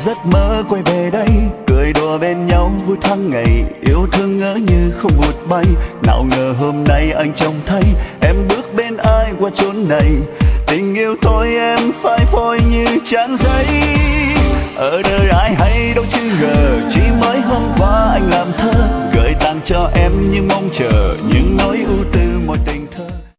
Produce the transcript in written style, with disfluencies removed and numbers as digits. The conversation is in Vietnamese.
giấc mơ quay về đây, cười đùa bên nhau vui thoáng ngày, yêu thương ngỡ như không vụt bay. Nào ngờ hôm nay anh trông thấy em bước bên ai qua chốn này, tình yêu thôi em phai phôi như trang giấy. Ở đời ai hay đâu chứ ngờ, chỉ mới hôm qua anh làm thơ gửi tặng cho em những mong chờ, những nỗi ưu tư một tình.